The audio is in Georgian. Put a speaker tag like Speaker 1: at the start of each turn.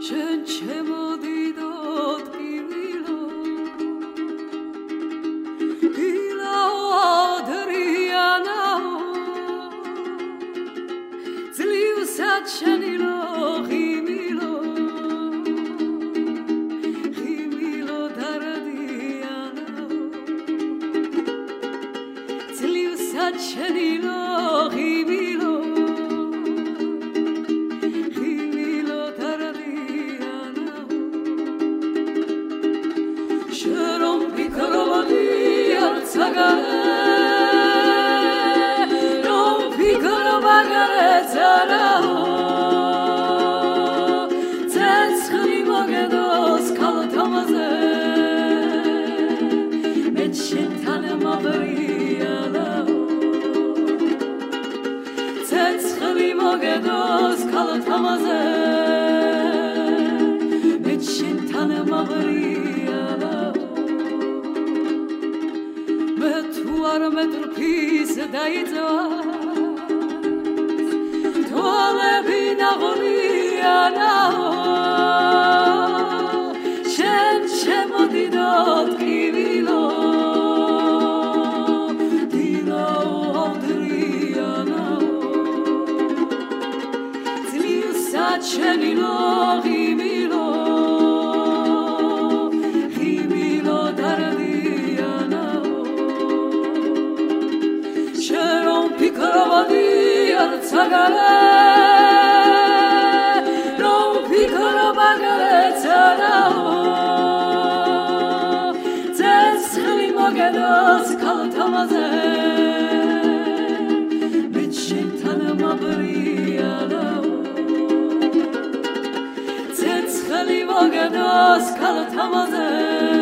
Speaker 1: შენ ჩემო დიდოდ კივილო ილაო ადრიანაო ძლივსად შენი ლოღიმილო ღიმილო დარდიანაო ძლივსად შენი ლოღიმილო non piccolo magare zarao zeskhli mogedos kalotamaze mechintane mabrialao zeskhli mogedos kalotamaze mechintane mabrialao armetrpis daizos toalebi nagorianao shen chemo didot kivilo dilo odrianao zliusat sheni logimilo Piccolo arțagale, non piccolo bagalețanao, zeskhli mogedos kalotamaze, mechintane mabrialao, zeskhli mogedos kalotamaze.